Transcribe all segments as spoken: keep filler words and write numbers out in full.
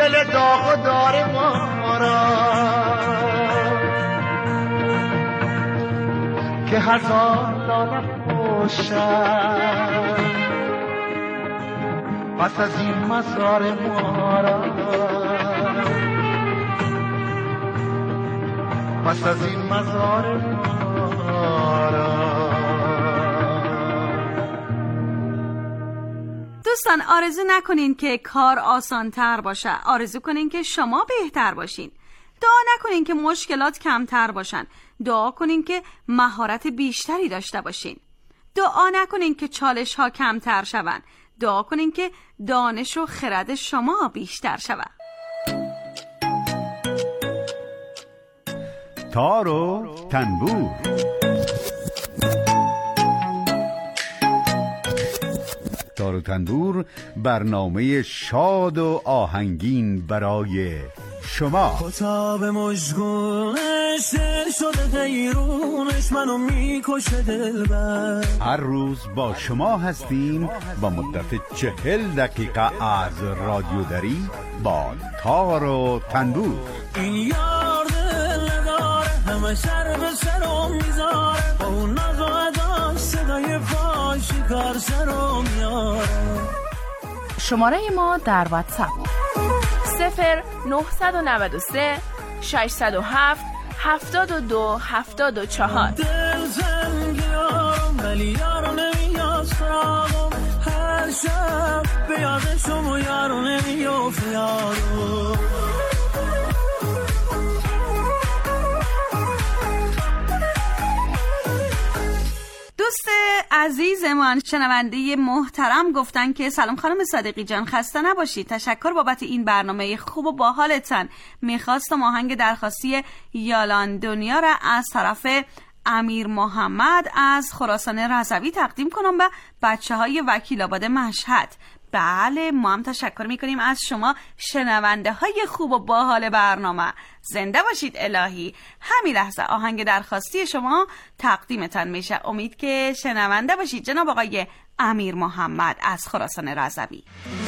دل داغ داره ما را که هزار دانه پوشن پس از این مزار ما را پس از این مزار ما را. دوستان آرزو نکنین که کار آسان تر باشه، آرزو کنین که شما بهتر باشین. دعا نکنین که مشکلات کمتر باشن، دعا کنین که مهارت بیشتری داشته باشین. دعا نکنین که چالش ها کمتر شون، دعا کنین که دانش و خرد شما بیشتر شود. تار و تنبور. تار و تنبور برنامه شاد و آهنگین برای شما. کتاب مشغولش دل شده غیرونش منو میکشه دلبر. هر روز با شما هستیم با مدت چهل دقیقه از رادیوداری با تار و تنبور. این یار دل داره همه سر به سرم میذاره، با اون ناز و اداش صدای فاشی کار سرم میاره. شماره ما در واتساپ صفر نهصد و نود و سه ششصد و هفت هفتاد و دو هفتاد و چهار. دل زنگیارم ولی یارو نمیاد سراغم، هر شب به یاد شما یارو نمیافت یارو. دوست عزیزمان شنونده محترم گفتن که سلام خانم صادقی جان، خسته نباشید، تشکر بابت این برنامه خوب و باحالتان. میخواستم آهنگ درخواستی یالان دنیا را از طرف امیر محمد از خراسان رضوی تقدیم کنم به بچه های وکیل آباد مشهد. بله ما هم تشکر میکنیم از شما شنونده های خوب و باحال برنامه. زنده باشید الهی. همین لحظه آهنگ درخواستی شما تقدیمتان میشه. امید که شنونده باشید جناب آقای امیر محمد از خراسان رضوی.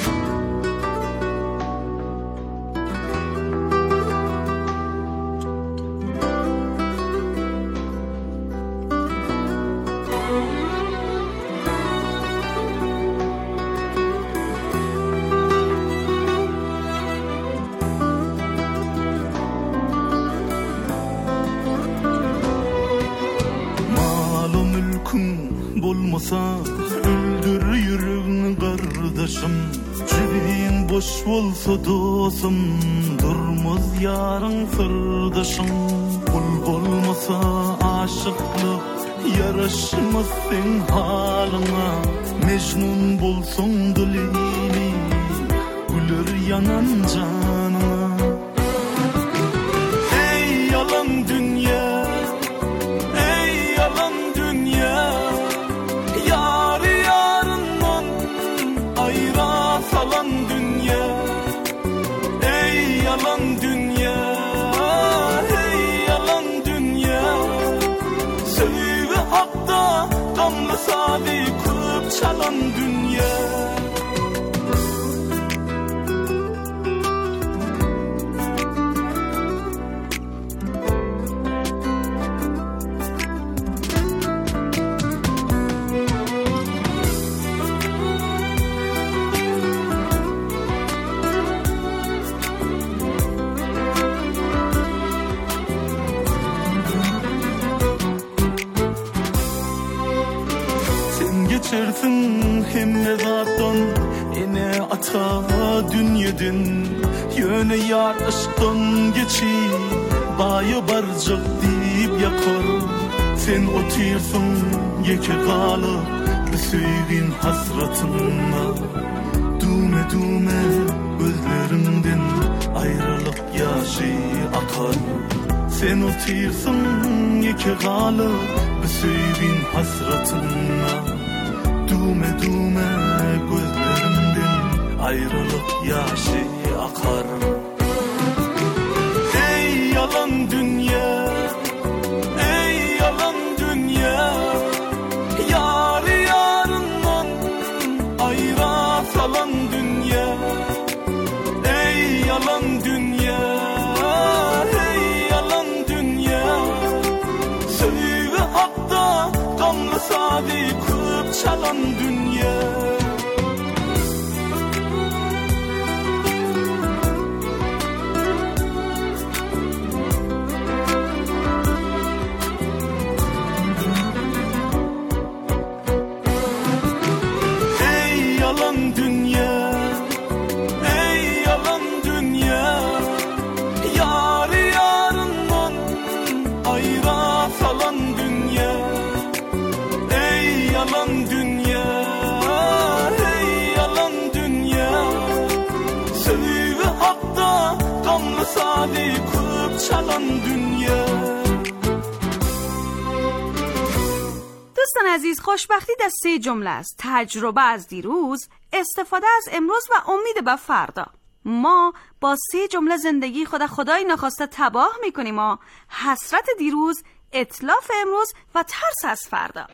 Öldür yüreğini kardeşim, cebin boş olsa dostum, durmaz yarın sırdaşım. Kul olmasa aşıklık yaraşmaz sen halına, Mecnun bulsun dilini gülür yanan canına. Ey yalan dünya, ey yalan dünya, yarı yarından ayıra salan dünya. Ey yalan dünya, ey yalan dünya, söyle hakta kanlı sadi kılıp çalan dünya. Geçersin hem de zaten ene ata dünyadan, yöne yar aşktan geçi bayı barcak deyip yakar. Sen otursun yeke galı sevgin hasratınla, düme düme gözlerinden ayrılık yaşı akar. Sen otursun yeke galı sevgin hasratınla, düme düme gözlerinden ayrılık yaşı akar. Ey yalan dünya, ey yalan dünya, yarı yarından ayıra salan dünya. Ey yalan damlasadi ko'p chalon dunyo. دوستان عزیز، خوشبختی در سه جمله است: تجربه از دیروز، استفاده از امروز و امید به فردا. ما با سه جمله زندگی خود خدای ناخواسته تباه میکنیم و حسرت دیروز، اتلاف امروز و ترس از فردا.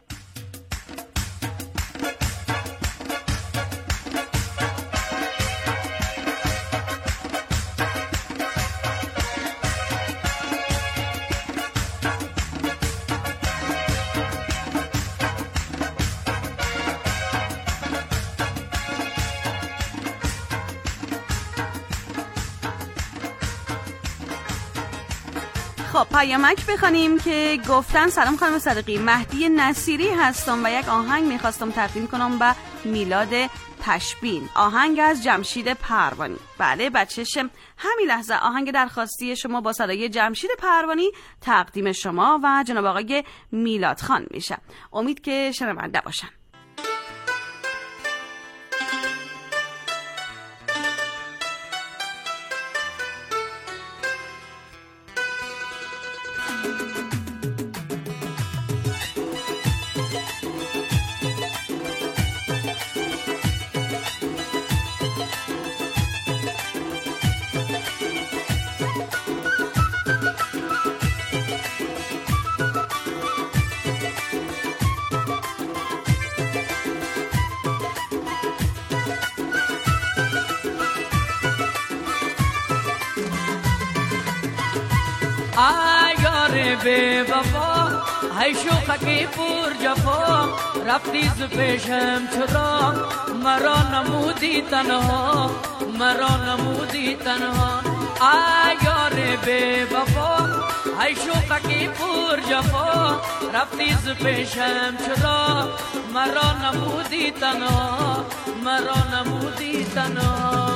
خب پیامک بخونیم که گفتن: سلام خانم صدیقی، مهدی نصیری هستم و یک آهنگ میخواستم تقدیم کنم به میلاد پشبین، آهنگ از جمشید پروانی. بله بچه‌شم، همین لحظه آهنگ درخواستی شما با صدای جمشید پروانی تقدیم شما و جناب آقای میلاد خان میشه. امید که شنونده باشن. آیار بے وفا ای شوخکی پر جفا رفتی ز پیشم چرا مرا نمودی تنها مرا نمودی تنها آیار بے وفا ای شوخکی پر جفا رفتی ز پیشم چرا مرا نمودی تنها مرا نمودی تنها.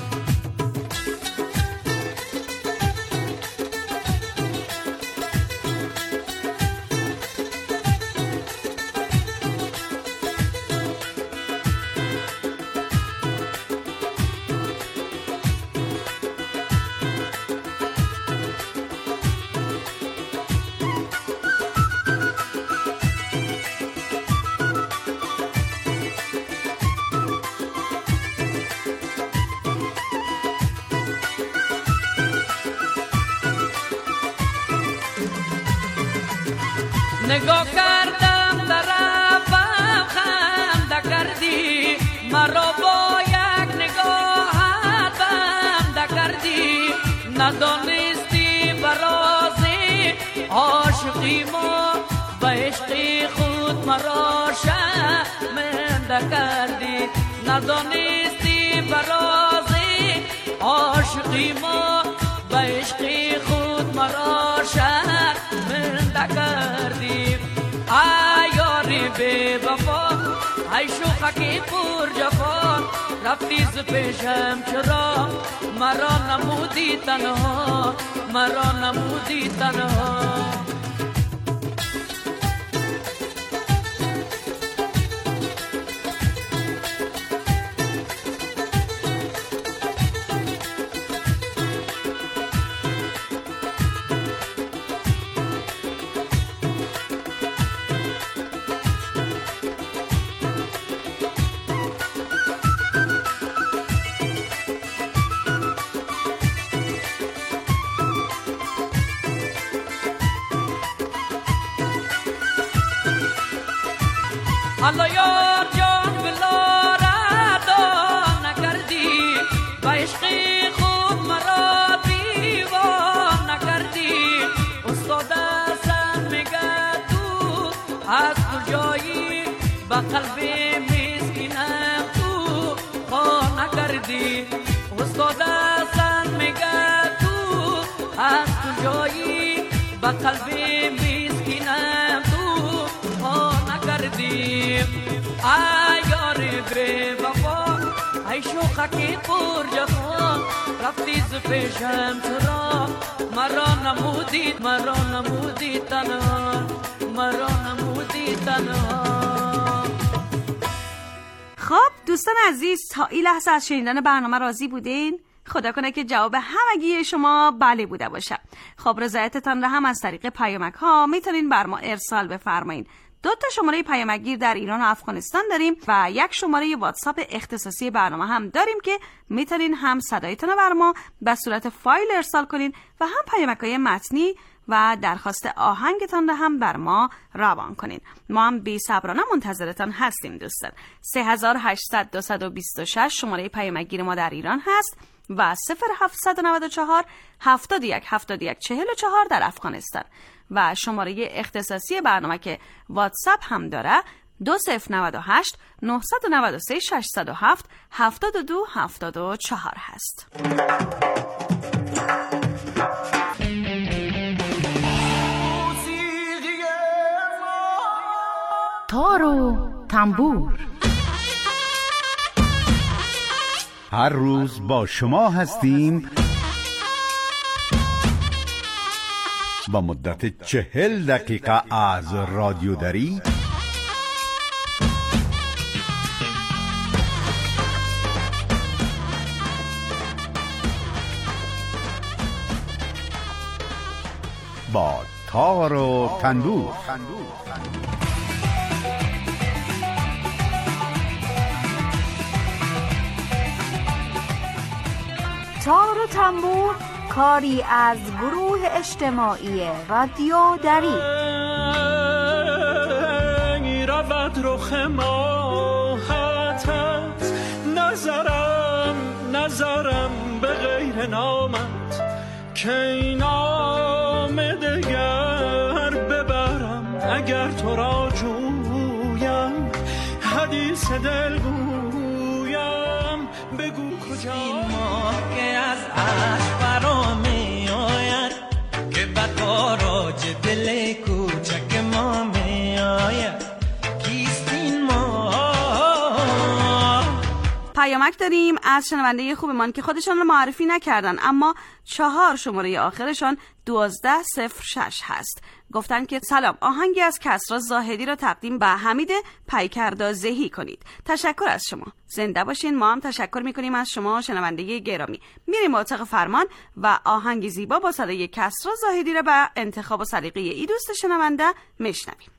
نگاه کردم طرفم خنده کردی مرا با یک نگاهت بنده کردی ندانستی برازی عاشقی ما به عشق خود مرا شرمنده کردی ندانستی برازی عاشقی ما به عشق خود مرا شرمنده کردی. آیاری بے وفا ای شوخکی پر جفا رفتی ز پیشم چرا مرا نمودی تنها مرا نمودی تنها. حالا یار جان گلاره دان نکردی با عشق خود مرا دیوان نکردی. استاد حسن میگه تو از کجایی با قلب مسکینم تو پا نکردی استاد حسن میگه تو از کجایی با قلب مسکینم تو پا نکردی ای یار بی وفا ای شوخکی پر جفا رفتی ز پیشم چرا مرا نمودید مرا نمودید تنها مرا نمودید تنها. خب دوستان عزیز تا این لحظه از شنیدن برنامه راضی بودین؟ خدا کنه که جواب همگی شما بله بوده باشه. خب رضایتتان را هم از طریق پیامک ها میتونین بر ما ارسال بفرمایین. دو تا شماره پیامگیر در ایران و افغانستان داریم و یک شماره واتساپ اختصاصی برنامه هم داریم که میتونین هم صدایتون رو بر ما به صورت فایل ارسال کنین و هم پیامک‌های متنی و درخواست آهنگتان رو هم بر ما روان کنین. ما هم بی صبرانه منتظرتان هستیم دوستان. سه هزار و هشتصد دویست و بیست و شش شماره پیامگیر ما در ایران هست و صفر هفتصد و نود و چهار هفتاد و یک هفتاد و یک چهل و چهار در افغانستان و شماره اختصاصی برنامه که واتساپ هم داره دو صفر نود و هشت نهصد و نود و سه ششصد و هفت هفتاد و دو هفتاد و چهار هست. تار و تنبور هر روز با شما هستیم با مدت چهل دقیقه از رادیوداری با تار و تنبور. تار و تنبور کاری از گروه اجتماعی رادیو دری. رود رخ ماهتت نظرم نظرم به غیر نامت که این نام دگر ببرم اگر تو را جویم حدیث دل گویم بگو کجا این ماه که از عشق برا می آید که بر باراج دل کوچک ما می آید کیست این ماه. پیامک داریم از شنونده خوبمان که خودشان رو معرفی نکردن اما چهار شماره آخرشان دوازده صفر شش هست. گفتن که سلام، آهنگی از کسری زاهدی را تقدیم به حمید پیکردازهی کنید. تشکر از شما، زنده باشین. ما هم تشکر میکنیم از شما شنونده گرامی. میریم اتاق فرمان و آهنگ زیبا با صدای کسری زاهدی را به انتخاب و سلیقه ای دوست شنونده میشنویم.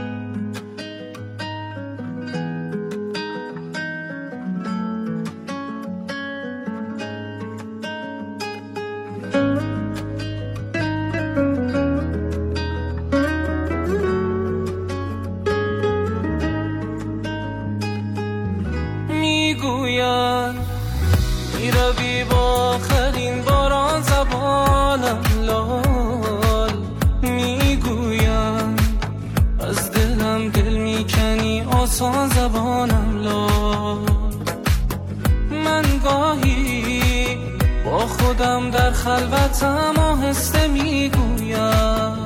میروی با آخرین باران زبانم لال میگویم از دلم دل میکنی آسان زبانم لال. من گاهی با خودم در خلوتم آهسته میگویم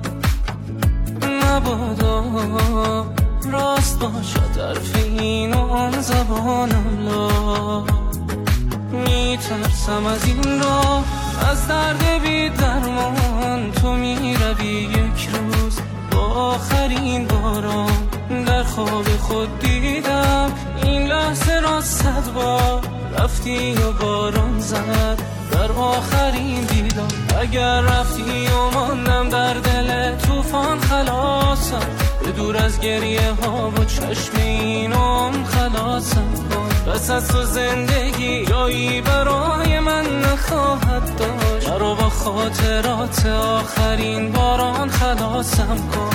مبادا راست باشد حرف این و آن زبانم لال. میترسم از این راه از درد بی درمان تو میروی یک روز با آخرین باران در خواب خود دیدم این لحظه را صد بار رفتی و باران زد در آخرین دیدم. اگر رفتی و ماندم در دل طوفان خلاصم به دور از گریه ها و چشم اینم خلاصم کن. بس از تو زندگی جایی برای من نخواهد داشت مرا با خاطرات آخرین باران خلاصم کن.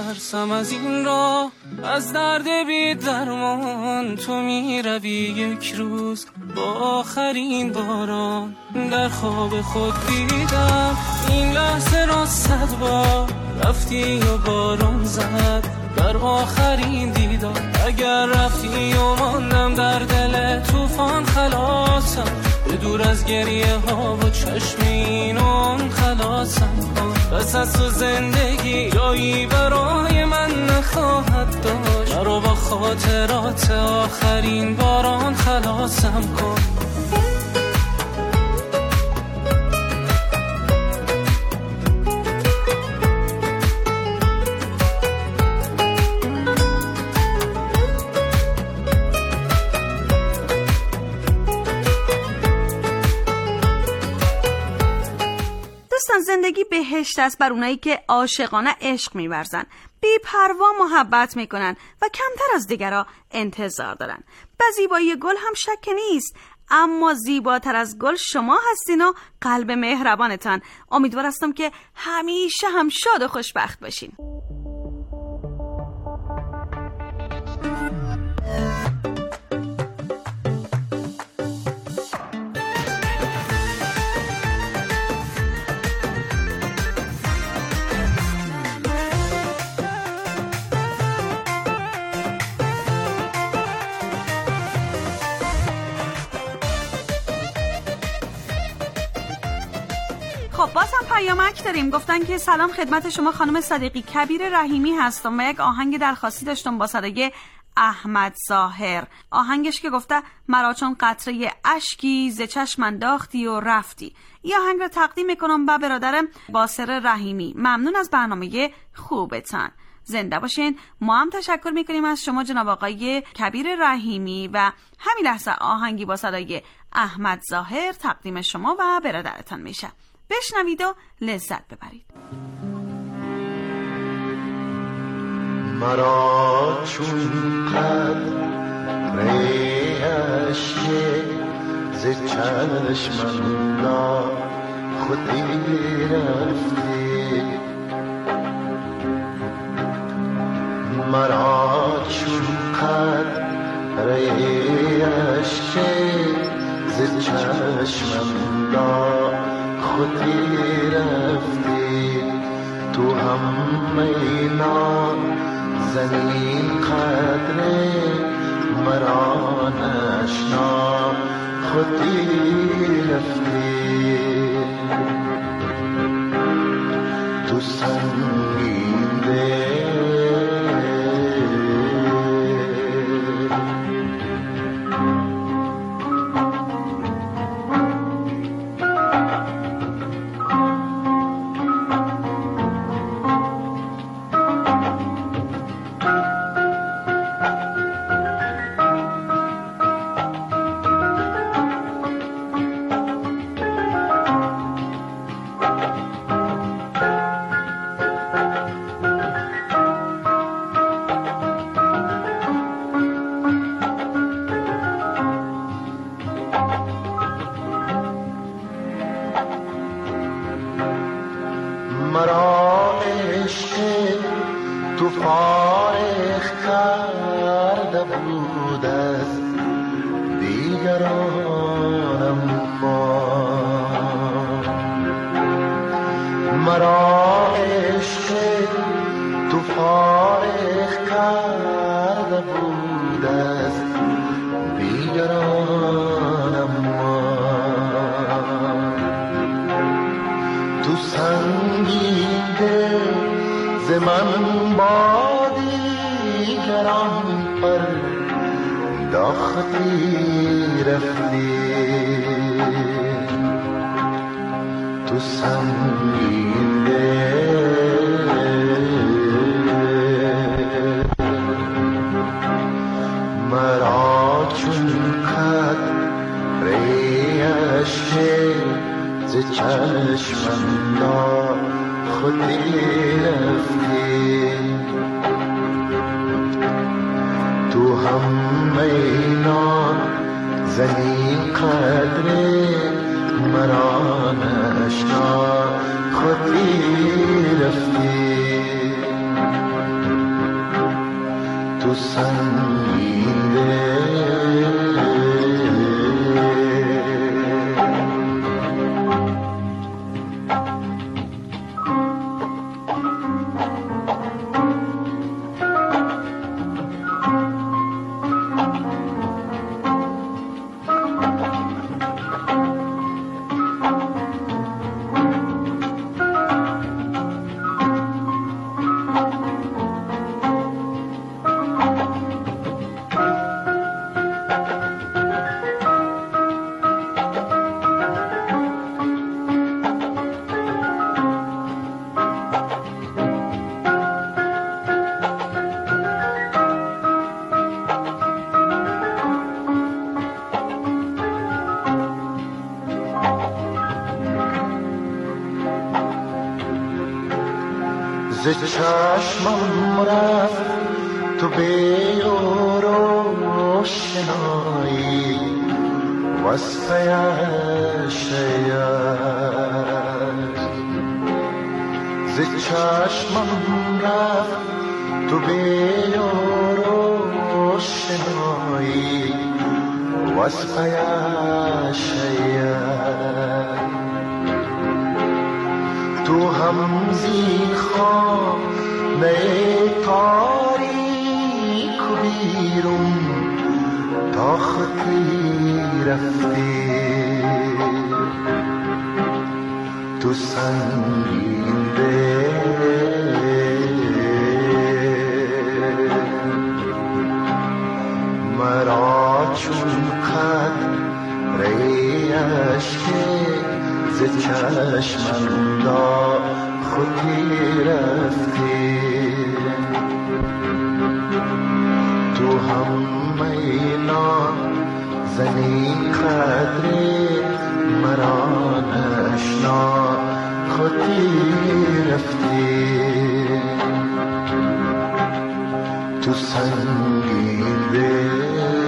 میترسم از این راه، از درد بی درمان تو میروی یک روز. با آخرین باران در خواب خود دیدم این لحظه را صد بار، رفتی و باران زد در آخرین دیدار. اگر رفتی و ماندم در دل طوفان خلاصم، به دور از گریه ها و چشم اینان خلاصم کن. بس از تو زندگی جایی برای من نخواهد داشت، مرا با خاطرات آخرین باران خلاصم کن. زندگی بهشت است بر اونایی که عاشقانه عشق می‌ورزن، بی پروا محبت میکنن و کمتر از دیگرها انتظار دارن. به زیبایی گل هم شک نیست، اما زیباتر از گل شما هستین و قلب مهربانتان. امیدوار هستم که همیشه هم شاد و خوشبخت باشین. خب باز هم پیامک داریم. گفتن که سلام خدمت شما خانم صدیقی، کبیر رحیمی هستم و یک آهنگ درخواستی داشتم با صدای احمد ظاهر. آهنگش که گفته مرا چون قطره اشکی ز چشم انداختی و رفتی. این آهنگ رو تقدیم میکنم با برادرم باسر رحیمی. ممنون از برنامه خوبتان، زنده باشین. ما هم تشکر میکنیم از شما جناب آقای کبیر رحیمی و همین لحظه آهنگی با صدای احمد ظاهر تقدیم شما و برادرتان میشه. بشنوید و لذت ببرید. مرا چون قطره اشک ز چشمم لا خودی رفتی، مرا چون قطره اشک ز چشمم لا خودی رفتی. تو هم مینا زمین قدره مرا نشنا خودی رفتی. تو سنگین دل مرا عشق تو فارغ کرده بود از دیگرانم، مرا عشق تو فارغ کرده بود از دیگرانم. تو سنگین دل ز من با دیگران پر داختی رفتی. تو سنگین دل مرا چون قطره اشک ز چشمم لا خودی رفتی. تو هم مینا زمین قدره مرا نشنا خودی رفتی. تو سنگین دل. ز چشمم رفت تو به روشنایی وصف عشقت. ز چشمم رفت تو به روشنایی وصف عشقت. تو هم زین خانه تاریک و بیرون تا خطی رفتی تو سنگین دل. مرا چون قطره اشک ز چشمم دا خودی رفتی تو هم مینا زنی قدری مرا نشنا خودی رفتی تو سنگین دل.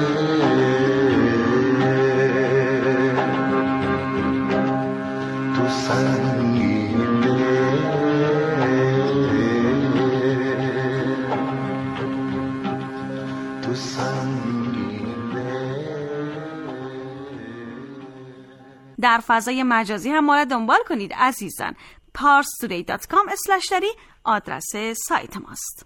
در فضای مجازی هم ما را دنبال کنید عزیزان. پارس تودی دات کام اسلش دری آدرس سایت ماست.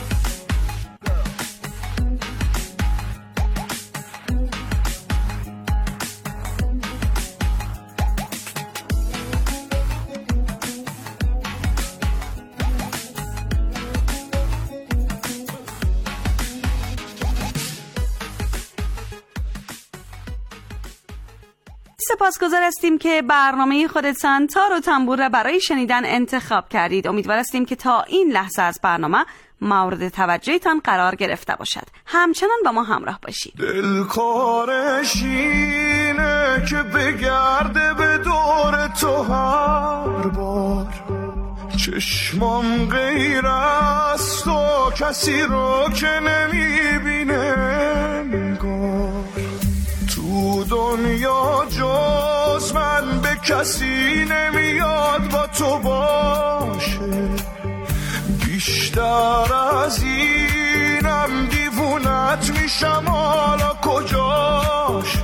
سپاسگزار هستیم که برنامه خودتان تار و تنبور را برای شنیدن انتخاب کردید. امیدوار هستیم که تا این لحظه از برنامه مورد توجهتان قرار گرفته باشد. همچنان با ما همراه باشید. دلکارش اینه که بگرده به دور تو هر بار، چشمام غیر از تو کسی رو که نمیبینه انگار. تو دنیا جز من به کسی نمیاد با تو باشه، بیشتر از اینم دیوونت میشم حالا کجاشه.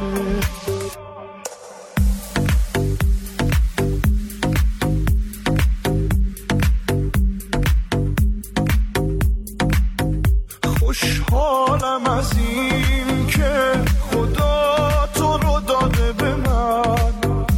خوشحالم از این که خدا تو رو داده به من،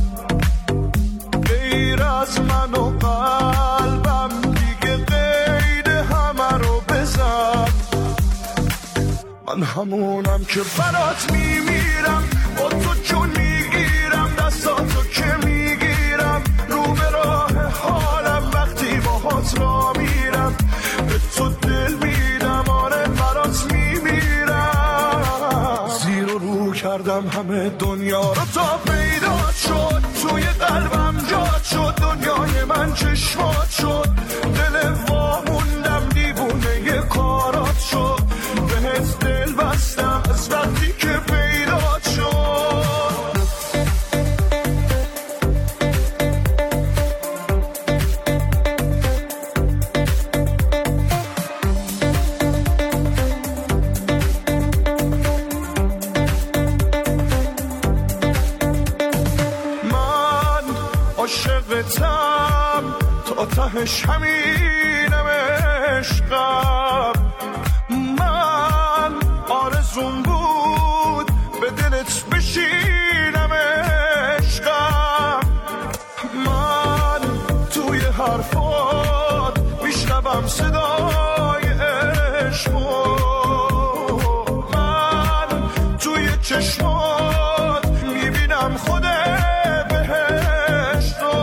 غیر از من و قلبم دیگه قید همه رو بزن. من همونم که برات میمیرم، با تو جون میگیرم، دستاتو که میگیرم، رو به راه حالم وقتی باهات را میرم، به تو دل میدم، آره برات میمیرم. زیر و رو کردم همه دنیا رو تا پیدا شد، توی قلبم جاد شد، دنیای من چشمات شد، دل واموندم دیوونه ی کارات شد، بهت دل بستم از وقتی که پیدا شد. وصلتم تا تهش همینم عشقم. من آرزون بود به دلت بشینم عشقم. من توی حرفات میشنوم صدای عشقو، من توی چشمات میبینم خود بهشتو.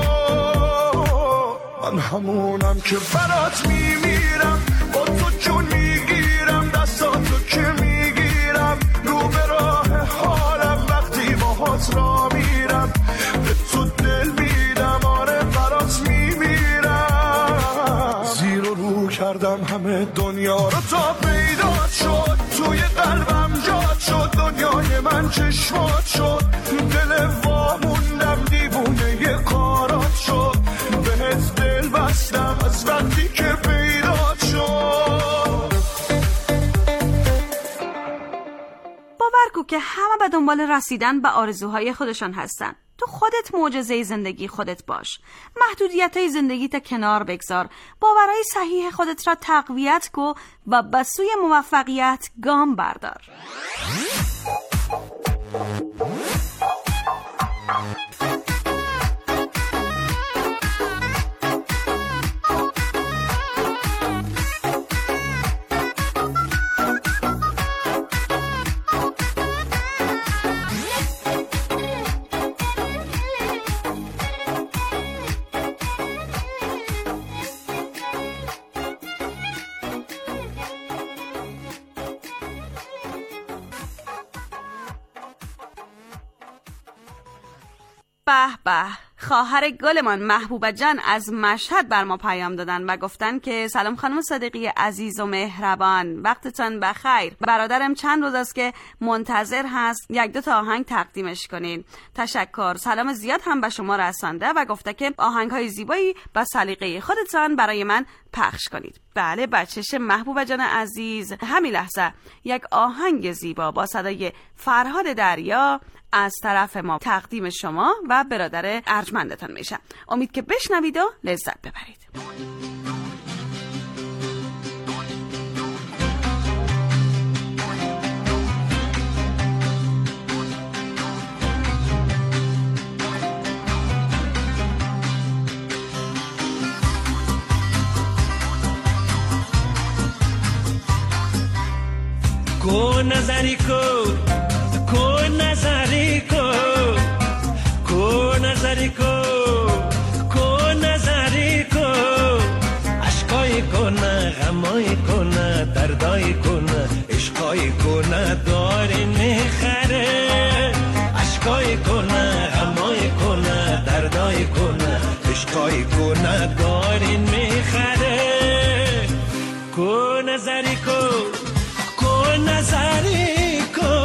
من همونم که برات میمیرم، با تو جون میگیرم، دستاتو که میگیرم، رو به راه حالم وقتی باهات را میرم، به تو دل میدم، آره برات میمیرم. زیر و رو کردم همه دنیا رو تا پیدات شد، توی قلبم جات شد، دنیای من چشمات شد، دل واموندم دیوونه ی کارات شد، بهت دل بستم از وقتی که پیدات شد. باور کن که همه به دنبال رسیدن به آرزوهای خودشان هستن. تو خودت معجزه زندگی خودت باش. محدودیت‌های زندگی تا کنار بگذار. باورهای صحیح خودت را تقویت کن و به سوی موفقیت گام بردار. به به، خواهر گلمان محبوبه جان از مشهد بر ما پیام دادن و گفتن که سلام خانم صادقی عزیز و مهربان، وقتتان بخیر. برادرم چند روز است که منتظر هست یک دو تا آهنگ تقدیمش کنین. تشکر. سلام زیاد هم به شما رسانده و گفته که آهنگ‌های زیبایی با سلیقه خودتان برای من پخش کنید. بله بچه‌ش محبوبه جان عزیز، همین لحظه یک آهنگ زیبا با صدای فرهاد دریا از طرف ما تقدیم شما و برادر ارجمندتان میشه. امید که بشنوید و لذت ببرید. کو نظری کو کو نظری کو کو نظری کو کو نظری کو عشقای کنه غمای کنه دردای کنه عشقای کنه داری میخره عشقای کنه غمای کنه دردای کنه عشقای کنه داری میخره کو نظری کو کو نظری کو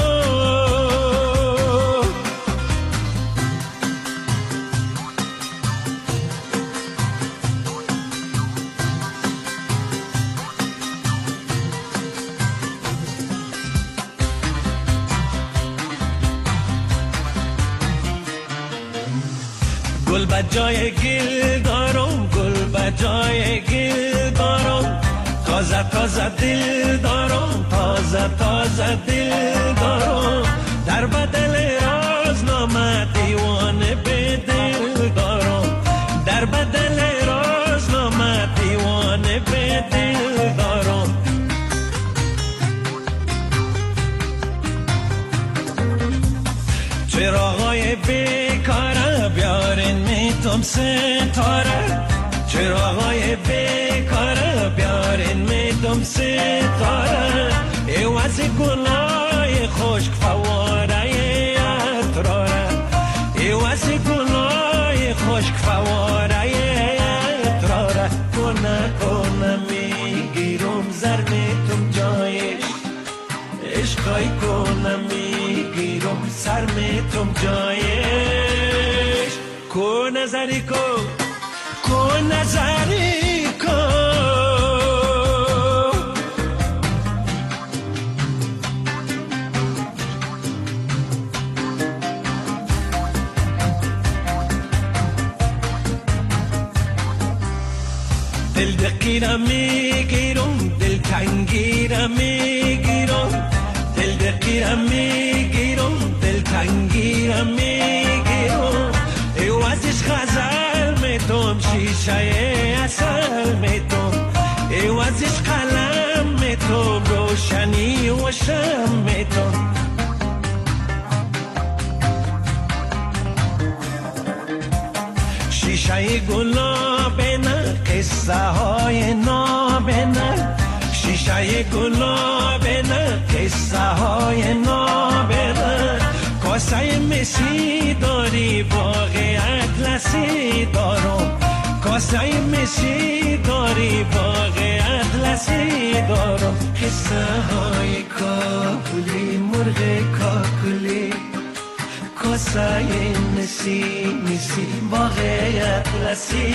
گل بجای گل دارم گل بجای گل دارم تازه تازه دل دارم تازه تازه دل دارم در بدل رازنامه دیوانه به دل دارم در بدل رازنامه دیوانه به دل دارم چراغای بیکاره بیارین میتم ستاره چراغای بیکاره بیارین میتم ستاره ایواز گلای خشک فواره اتراره ایواز گلای خشک فواره اتراره کنه کنه میگیرم زر میتم جایش عشقای کنه میگیرم سر میتم جایش کو نظری کو کو نظری کو دقیرم میگیرم دل تنگیرم میگیرم دل دقیرم میگیرم دل تنگیرم میگیرم ایوازش غزل میتم شیشه اصل میتم ایوازش قلم میتم روشنی و شم میتم شیشه گلاب نه قصه های ناب نه شیشه گلاب نه قصه های ناب نه کاسه مسی داری باغ اطلسی دارم کاسه مسی داری باغ اطلسی دارم قصه های کاکلی مرغ کاکلی کاسه مسی مسی باغ اطلسی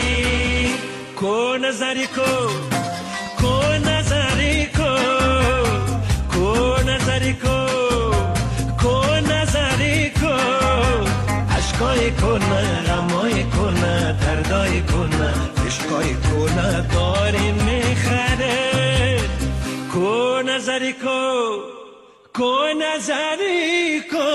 کو نظری کو کو نظری کو کو نظری کو کو نظری کو عشقای کنه غمای کنه دردای کنه عشقای کنه داری میخره کو نظری کو کو نظری کو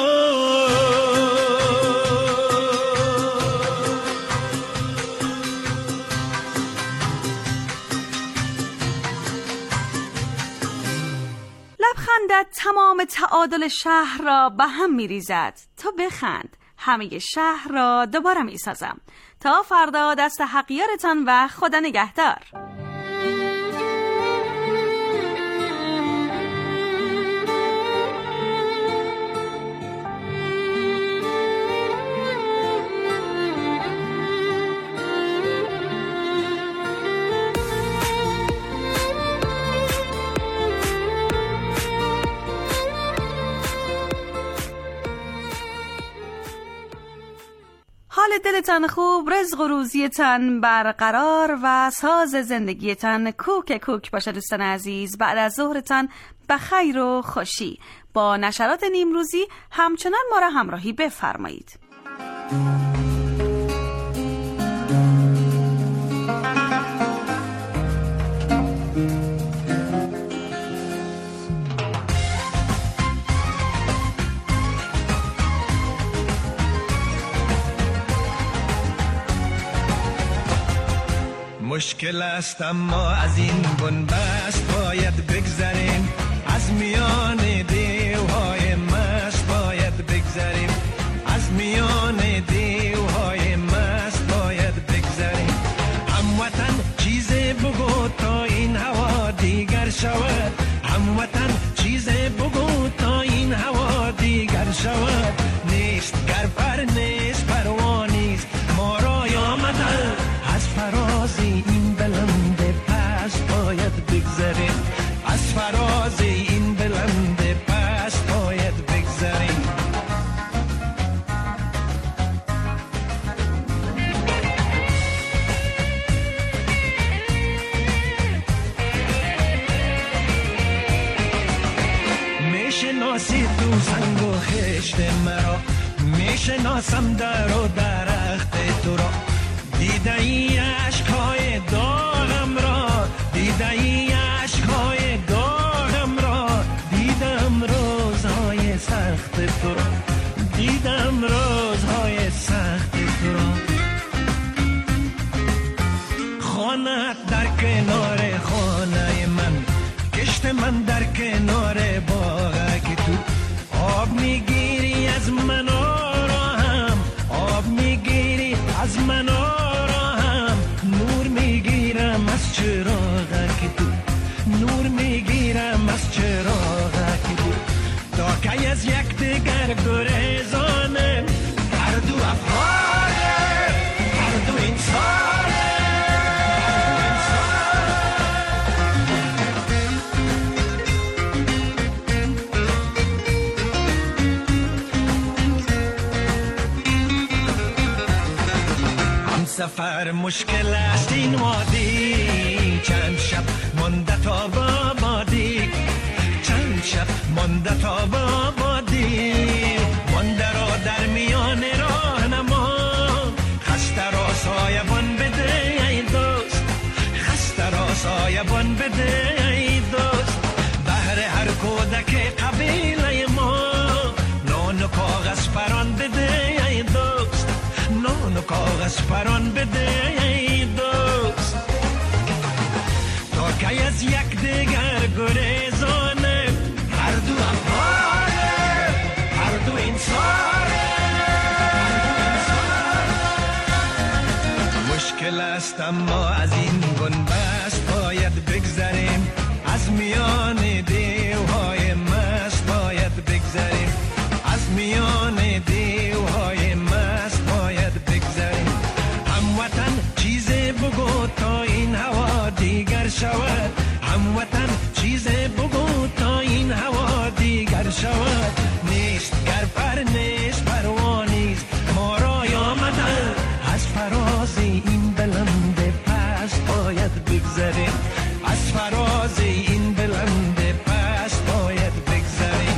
لبخندت تمام تعادل شهر را به هم میریزد. تو بخند همه شهر را دوباره میسازم. تا فردا دست حق یارتان و خدا نگهدار. حال دلتان خوب، رزق و روزیتان برقرار و ساز زندگیتان کوک کوک باشه. دوستان عزیز، بعد از ظهرتان به خیر و خوشی. با نشرات نیمروزی همچنان ما را همراهی بفرمایید. مشکل است اما از این بنبست باید بگذریم، از میان دیوهای مست باید بگذریم، از میان دیوهای مست باید بگذریم. هموطن چیزی بگو تا این هوا دیگر شود، هموطن چیزی بگو تا این هوا دیگر شود. نیست گرپر نیست پروانیست ما را یامدن، از فراز این بلند پس باید بگذریم، از فراز این بلند پس باید بگذریم. میشناسی تو سنگ و خشت مرا، میشناسم در و درخت تو را. دیده ای عشقای داغم را، دیده ای عشقای داغم را، دیدم روزهای سخت تو را، دیدم روزهای سخت تو را. خانه‌ات در کنار خانه من، کشت من در کنار باغک تو. آب میگیری از من را هم، آب میگیری از من را هم، نور میگیرم از چراغک تو، نور میگیرم از چراغک تو. تا که از یک دیگر گریزانه، هر دو افغانه، هر دو انسانه. سفر مشکل است این وادی، چند شب مانده تا بابادی، چند شب مانده تا بابادی. مانده را در میان راهنما، خسته را سایبان بده ای دوست، خسته بده ای دوست. بهر هر کودک قبیله ما نان و کاغذ پران بده ای دوست. نان و کاغذ پران بده ای دوست. تا که از یک دیگر گریزانه هر دو افغانه هر دو انسانه. مشکل است اما از این بنبست باید بگذریم. از میان دیوهای مست باید بگذریم. از میان دیوهای مست باید بگذریم. هموطن چیزی بگو تا این هوا دیگر شود. هموطن چیزی بگو تا این هوا دیگر شود. نیست گر پر نیست پروانیست ما را آمدن. از فراز این بلند پست باید بگذریم. از فراز این بلند پست باید بگذریم.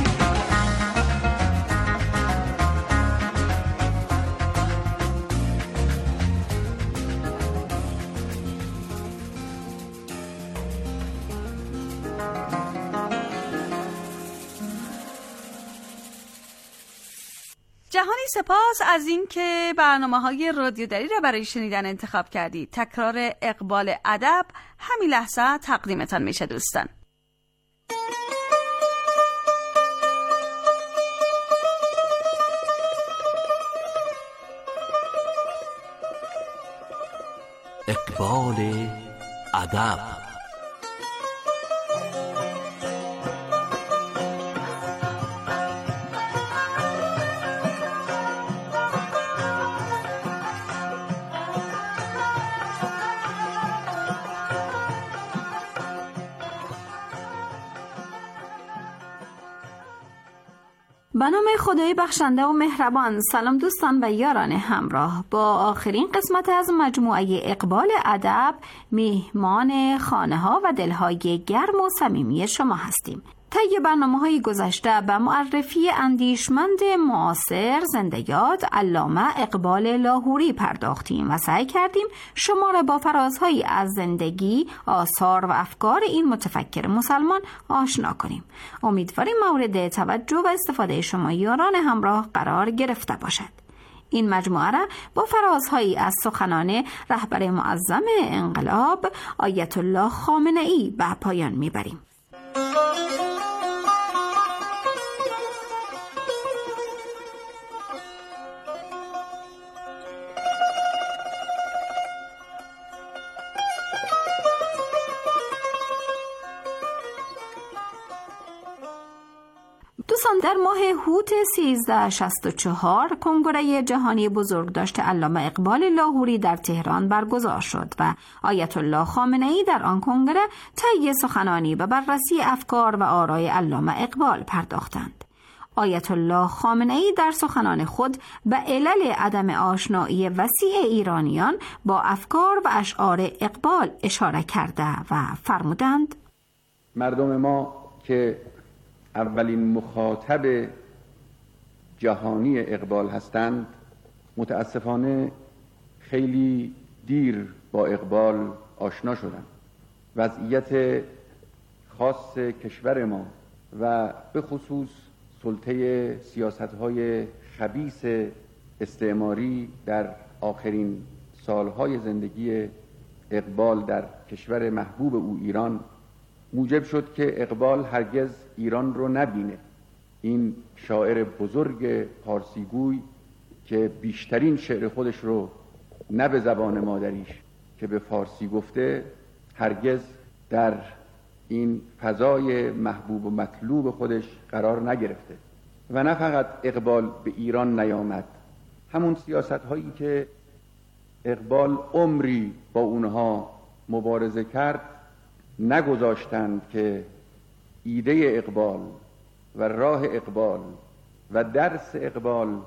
جهانی سپاس از اینکه برنامه‌های رادیودری را برای شنیدن انتخاب کردید. تکرار اقبال ادب همین لحظه تقدیمتان میشه دوستان. اقبال ادب. به نام خدای بخشنده و مهربان. سلام دوستان و یاران همراه. با آخرین قسمت از مجموعه اقبال ادب میهمان خانه ها و دلهای گرم و صمیمی شما هستیم. طی برنامه‌های گذشته به معرفی اندیشمند معاصر زنده یاد علامه اقبال لاهوری پرداختیم و سعی کردیم شما را با فرازهایی از زندگی، آثار و افکار این متفکر مسلمان آشنا کنیم. امیدواریم مورد توجه و استفاده شما یاران همراه قرار گرفته باشد. این مجموعه را با فرازهایی از سخنان رهبر معظم انقلاب آیت الله خامنه‌ای به پایان میبریم. دوستان، در ماه هوت سیزده شصت و چهار کنگره جهانی بزرگداشت علامه اقبال لاهوری در تهران برگزار شد و آیت الله خامنه‌ای در آن کنگره طی سخنانی به بررسی افکار و آرای علامه اقبال پرداختند. آیت الله خامنه‌ای در سخنان خود به علل عدم آشنایی وسیع ایرانیان با افکار و اشعار اقبال اشاره کرده و فرمودند: مردم ما که اولین مخاطب جهانی اقبال هستند متاسفانه خیلی دیر با اقبال آشنا شدند. وضعیت خاص کشور ما و به خصوص سلطه سیاست‌های خبیث استعماری در آخرین سالهای زندگی اقبال در کشور محبوب او ایران موجب شد که اقبال هرگز ایران رو نبینه. این شاعر بزرگ پارسیگوی که بیشترین شعر خودش رو نه به زبان مادریش که به فارسی گفته، هرگز در این فضای محبوب و مطلوب خودش قرار نگرفته. و نه فقط اقبال به ایران نیامد، همون سیاست هایی که اقبال عمری با اونها مبارزه کرد نگذاشتند که ایده اقبال و راه اقبال و درس اقبال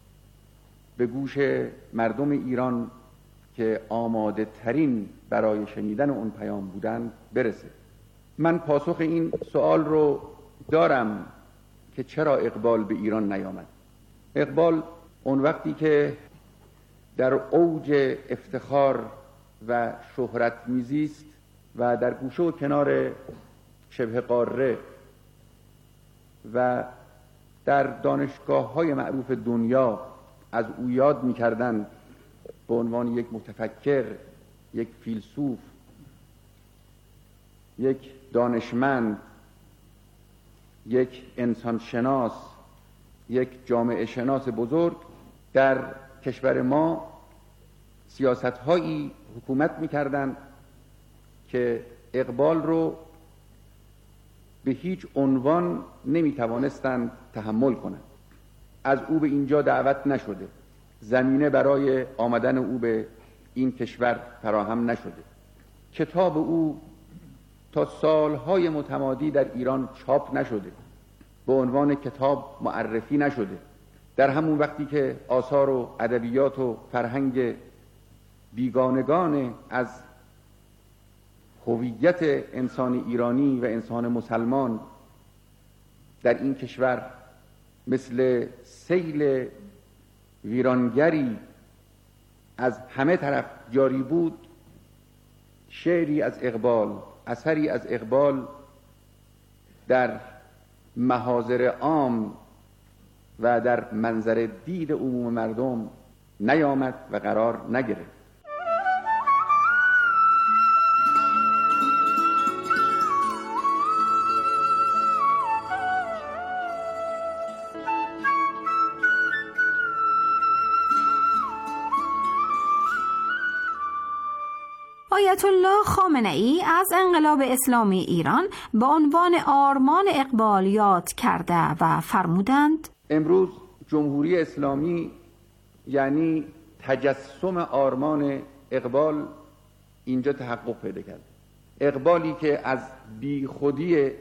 به گوش مردم ایران که آماده ترین برای شنیدن اون پیام بودند برسه. من پاسخ این سوال رو دارم که چرا اقبال به ایران نیامد. اقبال اون وقتی که در اوج افتخار و شهرت میزیست و در گوشه و کنار شبه قاره و در دانشگاه‌های معروف دنیا از او یاد می‌کردند به عنوان یک متفکر، یک فیلسوف، یک دانشمند، یک انسان شناس، یک جامعه شناس بزرگ، در کشور ما سیاست‌هایی حکومت می‌کردند که اقبال رو به هیچ عنوان نمی‌توانستند تحمل کنند. از او به اینجا دعوت نشده، زمینه برای آمدن او به این کشور فراهم نشده، کتاب او تا سالهای متمادی در ایران چاپ نشده، به عنوان کتاب معرفی نشده. در همون وقتی که آثار و ادبیات و فرهنگ بیگانگان از هویت انسان ایرانی و انسان مسلمان در این کشور مثل سیل ویرانگری از همه طرف جاری بود، شعری از اقبال، اثری از اقبال در محاضر عام و در منظر دید عموم مردم نیامد و قرار نگرفت. آیت الله خامنه‌ای از انقلاب اسلامی ایران به عنوان آرمان اقبال یاد کرده و فرمودند: امروز جمهوری اسلامی یعنی تجسم آرمان اقبال اینجا تحقق پیدا کرد. اقبالی که از بیخودی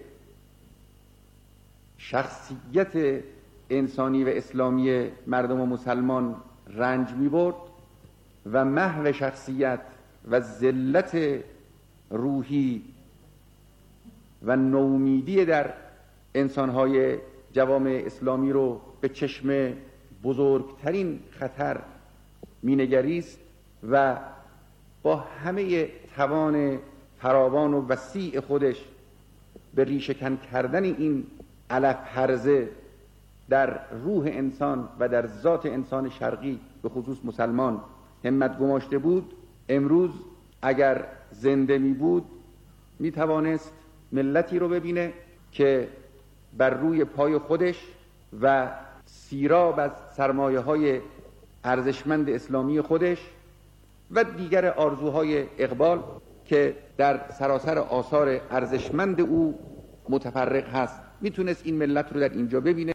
شخصیت انسانی و اسلامی مردم و مسلمان رنج می برد و محو شخصیت و ذلت روحی و نومیدی در انسانهای جوامع اسلامی رو به چشم بزرگترین خطر مینگریست و با همه توان فراوان و وسیع خودش به ریشه‌کن کردن این علف هرزه در روح انسان و در ذات انسان شرقی به خصوص مسلمان همت گماشته بود. امروز اگر زنده می بود می توانست ملتی رو ببینه که بر روی پای خودش و سیراب از سرمایه های ارزشمند اسلامی خودش و دیگر آرزوهای اقبال که در سراسر آثار ارزشمند او متفرق هست، می تونست این ملت رو در اینجا ببینه.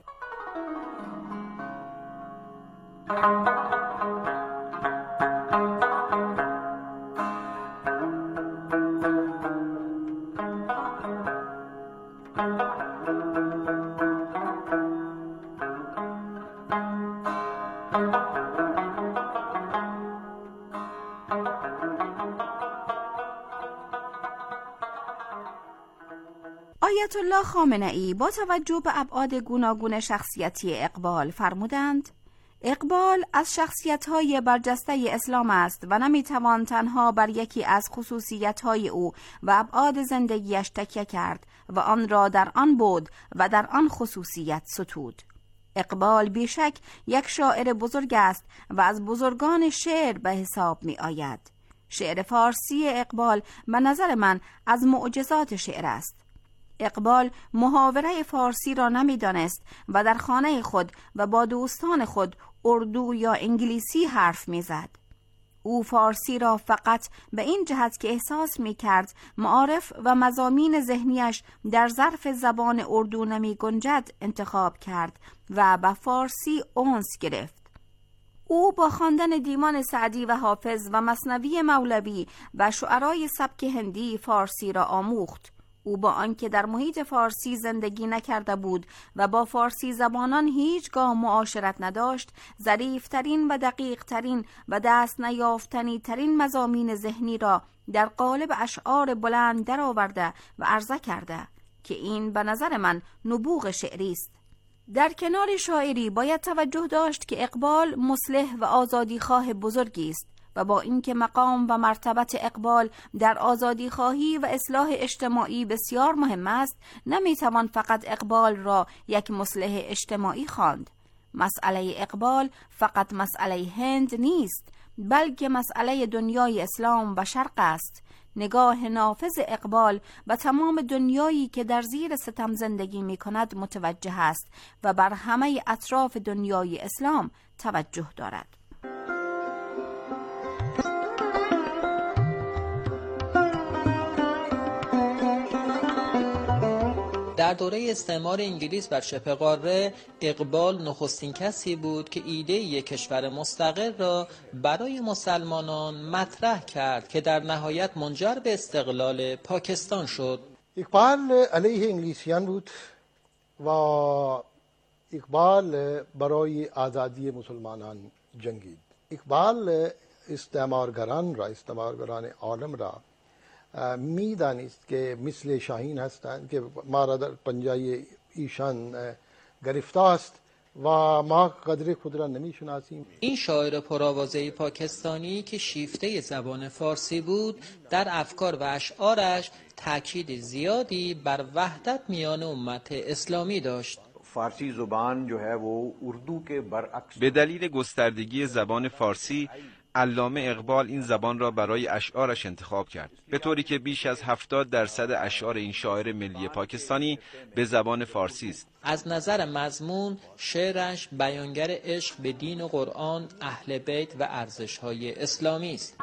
آیت الله خامنه‌ای با توجه به ابعاد گوناگون شخصیتی اقبال فرمودند: اقبال از شخصیت‌های برجسته اسلام است و نمی‌توان تنها بر یکی از خصوصیت‌های او و ابعاد زندگیش تکیه کرد و آن را در آن بود و در آن خصوصیت ستود. اقبال بیشک یک شاعر بزرگ است و از بزرگان شعر به حساب می‌آید. شعر فارسی اقبال به نظر من از معجزات شعر است. اقبال محاوره فارسی را نمی‌دانست و در خانه خود و با دوستان خود اردو یا انگلیسی حرف می‌زد. او فارسی را فقط به این جهت که احساس می‌کرد معارف و مضامین ذهنیش در ظرف زبان اردو نمی‌گنجد انتخاب کرد و به فارسی انس گرفت. او با خواندن دیوان سعدی و حافظ و مثنوی مولوی و شعرای سبک هندی فارسی را آموخت. او با آنکه در محیط فارسی زندگی نکرده بود و با فارسی زبانان هیچگاه معاشرت نداشت، ظریفترین و دقیقترین و دست نیافتنی ترین مضامین ذهنی را در قالب اشعار بلند درآورده و عرضه کرده که این به نظر من نبوغ شعری است. در کنار شاعری باید توجه داشت که اقبال مصلح و آزادیخواه بزرگی است و با اینکه مقام و مرتبت اقبال در آزادی خواهی و اصلاح اجتماعی بسیار مهم است، نمیتوان فقط اقبال را یک مصلح اجتماعی خواند. مسئله اقبال فقط مسئله هند نیست، بلکه مسئله دنیای اسلام و شرق است. نگاه نافذ اقبال و تمام دنیایی که در زیر ستم زندگی می کند متوجه است و بر همه اطراف دنیای اسلام توجه دارد. در دوره استعمار انگلیس بر شبه قاره، اقبال نخستین کسی بود که ایده یک کشور مستقل را برای مسلمانان مطرح کرد که در نهایت منجر به استقلال پاکستان شد. اقبال علیه انگلیسیان بود و اقبال برای آزادی مسلمانان جنگید. اقبال استعمارگران را، استعمارگران عالم را می دانست که مثل شاهین هستند که ما را در پنجه ایشان گرفته است و ما قدر خود را نمی شناسیم. این شاعر پرآوازه پاکستانی که شیفته زبان فارسی بود، در افکار و اشعارش تاکید زیادی بر وحدت میان امت اسلامی داشت. فارسی زبان جو ہے وہ اردو کے برعکس. به دلیل گستردگی زبان فارسی، علامه اقبال این زبان را برای اشعارش انتخاب کرد، به طوری که بیش از هفتاد درصد اشعار این شاعر ملی پاکستانی به زبان فارسی است. از نظر مضمون، شعرش بیانگر عشق به دین و قرآن، اهل بیت و ارزش‌های اسلامی است.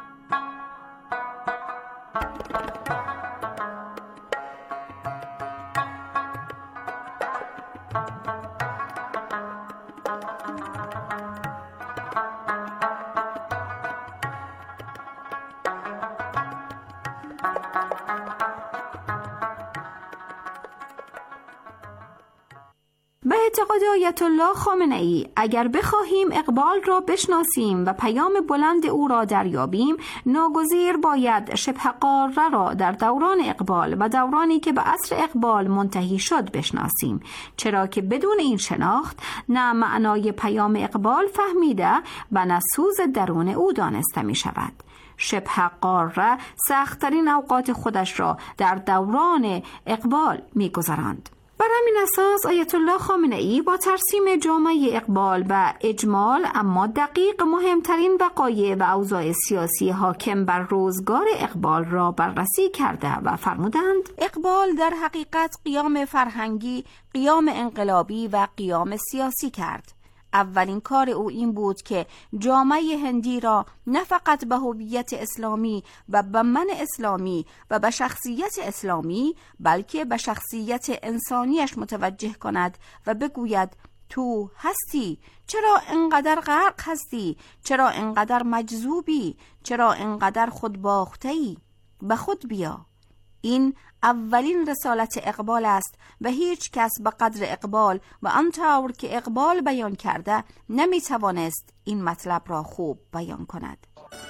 به اعتقاد آیت الله خامنه ای، اگر بخواهیم اقبال را بشناسیم و پیام بلند او را دریابیم، ناگزیر باید شبه قاره را در دوران اقبال و دورانی که به عصر اقبال منتهی شد بشناسیم، چرا که بدون این شناخت نه معنای پیام اقبال فهمیده و نه سوز درون او دانسته می شود. شبه قاره سخت‌ترین اوقات خودش را در دوران اقبال می گذراند. بر همین اساس آیت الله خامنه ای با ترسیم جامعه اقبال و اجمال اما دقیق مهمترین وقایع و اوضاع سیاسی حاکم بر روزگار اقبال را بررسی کرده و فرمودند: اقبال در حقیقت قیام فرهنگی، قیام انقلابی و قیام سیاسی کرد. اولین کار او این بود که جامعه هندی را نه فقط به هویت اسلامی و به من اسلامی و به شخصیت اسلامی، بلکه به شخصیت انسانیش متوجه کند و بگوید تو هستی، چرا انقدر غرق هستی، چرا انقدر مجذوبی، چرا انقدر خودباخته‌ای، به خود بیا. این اولین رسالت اقبال است و هیچ کس به قدر اقبال و آنطور که اقبال بیان کرده نمی توانست این مطلب را خوب بیان کند.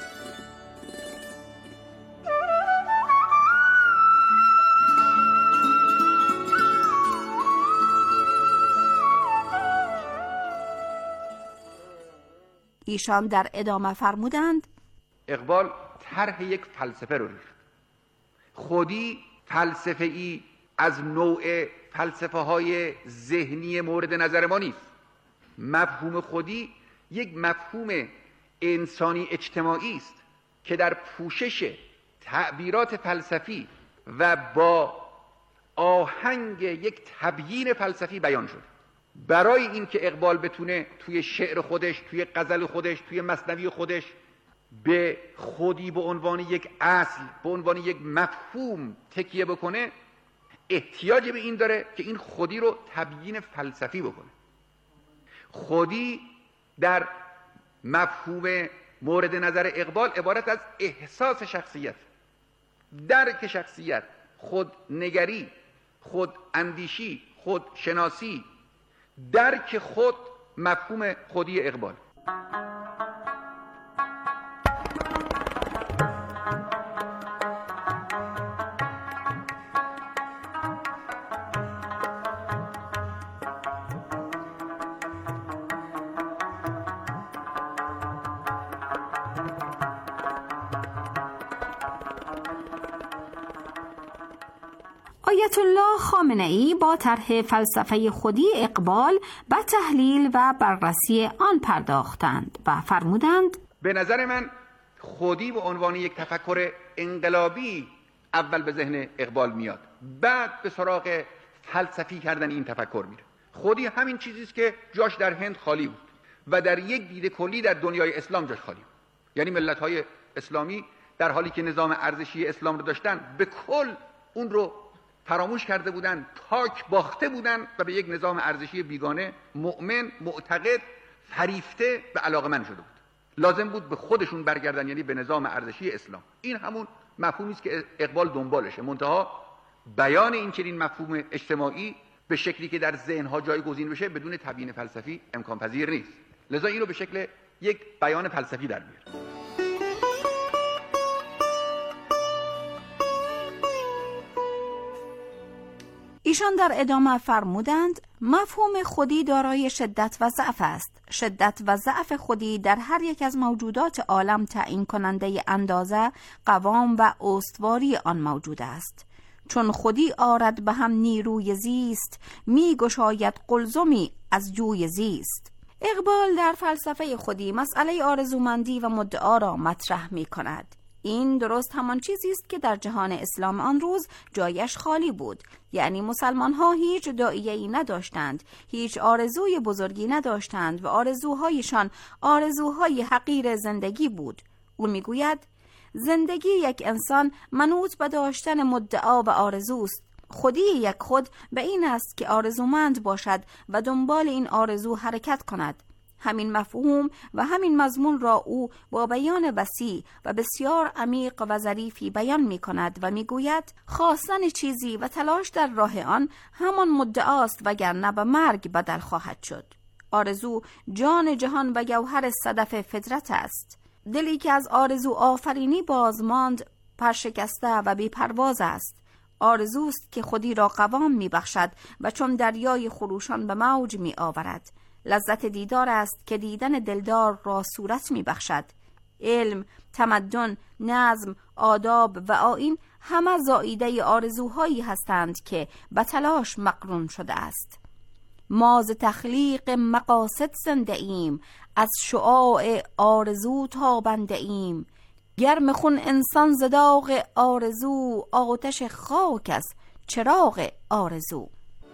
ایشان در ادامه فرمودند: اقبال طرح یک فلسفه رو ریخت. خودی فلسفه ای از نوع فلسفه های ذهنی مورد نظر ما نیست. مفهوم خودی یک مفهوم انسانی اجتماعی است که در پوشش تعبیرات فلسفی و با آهنگ یک تبیین فلسفی بیان شد. برای اینکه اقبال بتونه توی شعر خودش، توی غزل خودش، توی مثنوی خودش به خودی به عنوان یک اصل، به عنوان یک مفهوم تکیه بکنه، احتیاج به این داره که این خودی رو تبیین فلسفی بکنه. خودی در مفهوم مورد نظر اقبال عبارت از احساس شخصیت، درک شخصیت، خود نگری، خود اندیشی، خود شناسی، درک خود، مفهوم خودی اقبال. آیت الله خامنه ای با طرح فلسفه خودی اقبال به تحلیل و بررسی آن پرداختند و فرمودند به نظر من خودی به عنوان یک تفکر انقلابی اول به ذهن اقبال میاد، بعد به سراغ فلسفی کردن این تفکر میره. خودی همین چیزی است که جاش در هند خالی بود و در یک دید کلی در دنیای اسلام جاش خالی بود. یعنی ملت‌های اسلامی در حالی که نظام ارزشی اسلام رو داشتن به کل اون رو فراموش کرده بودن، پاک باخته بودن و به یک نظام ارزشی بیگانه مؤمن، معتقد، فریفته و علاقه‌مند شده بود. لازم بود به خودشون برگردن، یعنی به نظام ارزشی اسلام. این همون مفهومی است که اقبال دنبالشه. منتها بیان این چنین مفهوم اجتماعی به شکلی که در ذهن‌ها جایگزین بشه بدون تبیین فلسفی امکان پذیر نیست. لذا اینو به شکل یک بیان فلسفی در میاره. ایشان در ادامه فرمودند مفهوم خودی دارای شدت و ضعف است. شدت و ضعف خودی در هر یک از موجودات عالم تعیین کننده اندازه، قوام و استواری آن موجود است. چون خودی آرد به هم نیروی زیست، می گشاید قلزمی از جوی زیست. اقبال در فلسفه خودی مسئله آرزومندی و مدعا را مطرح می کند. این درست همان چیزی است که در جهان اسلام آن روز جایش خالی بود، یعنی مسلمان ها هیچ داعیه‌ای نداشتند، هیچ آرزوی بزرگی نداشتند و آرزوهایشان آرزوهای حقیر زندگی بود. او میگوید زندگی یک انسان منوط به داشتن مدعا و آرزوست. خودی یک خود به این است که آرزومند باشد و دنبال این آرزو حرکت کند. همین مفهوم و همین مضمون را او با بیان وسیع و بسیار عمیق و ظریفی بیان می کند و می گوید خواستن چیزی و تلاش در راه آن همان مدعاست وگرنه به مرگ بدل خواهد شد. آرزو جان جهان و گوهر صدف فطرت است. دلی که از آرزو آفرینی بازماند پرشکسته و بی پرواز است. آرزوست که خودی را قوام می بخشد و چون دریای خروشان به موج می آورد. لذت دیدار است که دیدن دلدار را صورت می بخشد. علم، تمدن، نظم، آداب و آیین همه زائیده آرزوهایی هستند که به تلاش مقرون شده است. ما ز تخلیق مقاصد زنده ایم، از شعاع آرزو تابنده ایم. گرم خون انسان ز داغ آرزو، آتش خاک از چراغ آرزو.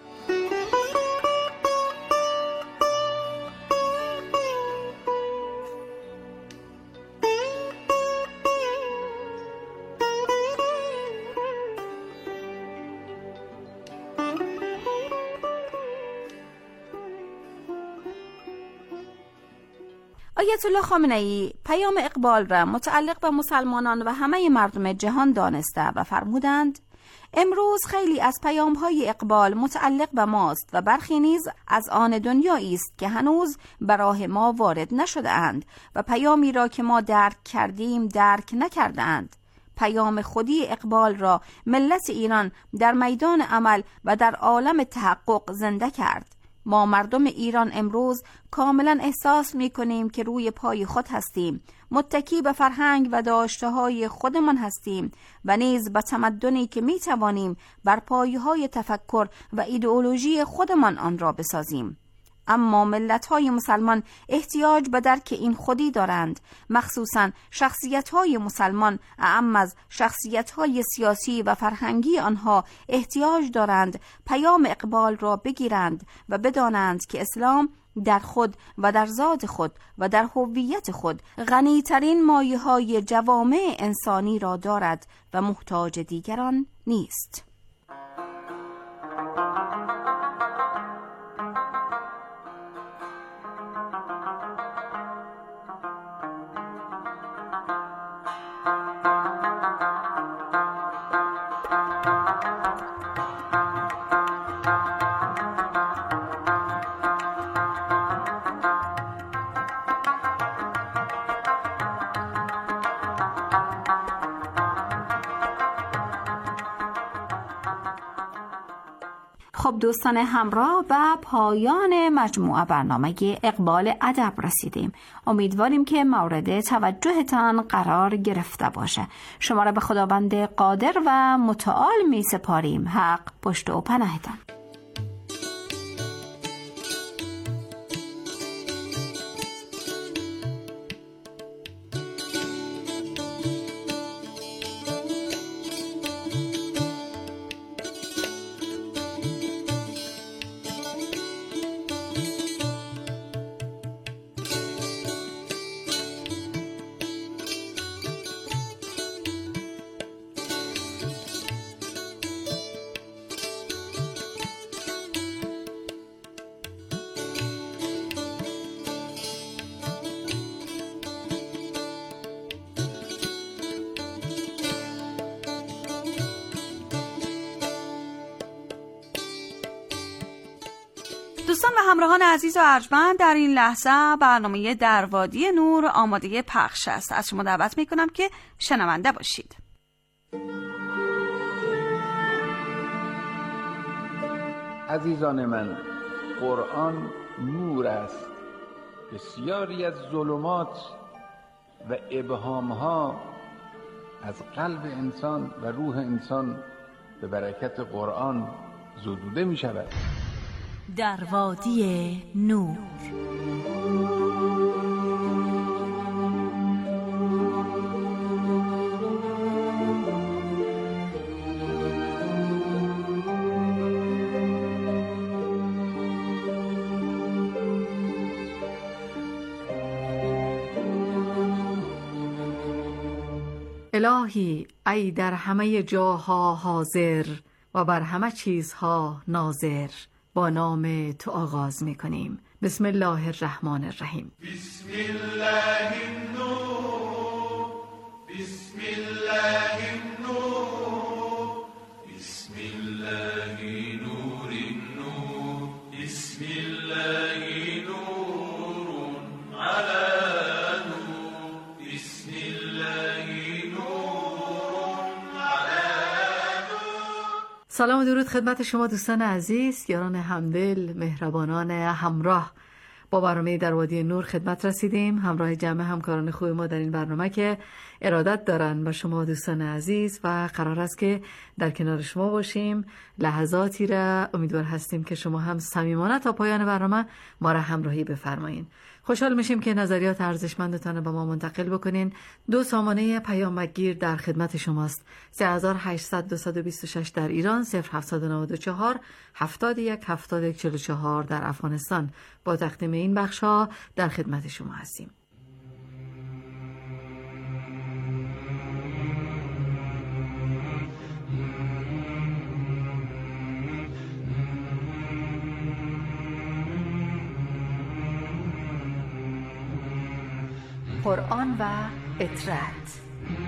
آیت الله خامنه ای پیام اقبال را متعلق به مسلمانان و همه مردم جهان دانسته و فرمودند امروز خیلی از پیام‌های اقبال متعلق به ماست و برخی نیز از آن دنیایی است که هنوز به راه ما وارد نشده اند و پیامی را که ما درک کردیم درک نکرده اند. پیام خودی اقبال را ملت ایران در میدان عمل و در عالم تحقق زنده کرد. ما مردم ایران امروز کاملا احساس می کنیم که روی پای خود هستیم، متکی به فرهنگ و داشته های خودمان هستیم و نیز به تمدنی که می توانیم بر پایه های تفکر و ایدئولوژی خودمان آن را بسازیم. اما ملت‌های مسلمان احتیاج به درک این خودی دارند، مخصوصاً شخصیت‌های مسلمان اعم از شخصیت‌های سیاسی و فرهنگی آنها احتیاج دارند پیام اقبال را بگیرند و بدانند که اسلام در خود و در ذات خود و در هویت خود غنی‌ترین مایه‌های جوامع انسانی را دارد و محتاج دیگران نیست. خب دوستان همراه، به پایان مجموعه برنامه اقبال ادب رسیدیم. امیدواریم که مورد توجهتان قرار گرفته باشه. شما را به خداوند قادر و متعال می سپاریم. حق پشت و پناهتان. دوستان و همراهان عزیز و ارجمند، در این لحظه برنامه در وادی نور آماده پخش است. از شما دعوت میکنم که شنونده باشید. عزیزان من، قرآن نور است. بسیاری از ظلمات و ابهامها از قلب انسان و روح انسان به برکت قرآن زدوده می شود. در وادی نور. الهی ای در همه جاها حاضر و بر همه چیزها ناظر، با نام تو آغاز می‌کنیم. بسم الله الرحمن الرحیم. بسم الله النور، بسم الله النور، بسم الله نور النور، بسم الله نور على نور، بسم الله نور على نور. سلام و درود خدمت شما دوستان عزیز، یاران همدل، مهربانان همراه. با برنامه در وادی نور خدمت رسیدیم، همراه جمع همکاران خوب ما در این برنامه که ارادت دارن با شما دوستان عزیز و قرار است که در کنار شما باشیم. لحظاتی را امیدوار هستیم که شما هم صمیمانه تا پایان برنامه ما را همراهی بفرمایید. خوشحال میشیم که نظریات ارزشمندتان رو با ما منتقل بکنین. دو سامانه پیامگیر در خدمت شماست: سه هزار و هشتصد و بیست و شش در ایران، صفر هفتصد و نود و چهار هفتاد و یک هفتاد و یک چهل و چهار در افغانستان. با تقدیم این بخش ها در خدمت شما هستیم. قرآن و اطرت.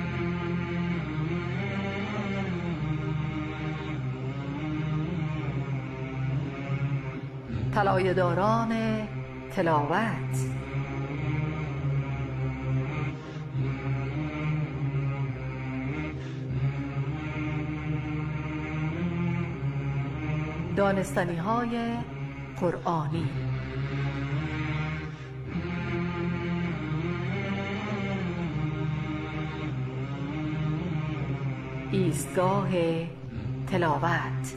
طلایه‌داران تلاوت. دانستنی‌های قرآنی. ایستگاه تلاوت.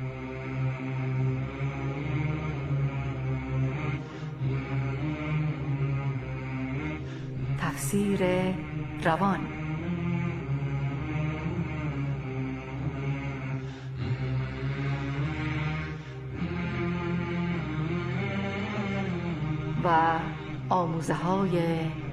تفسیر روان. و آموزه های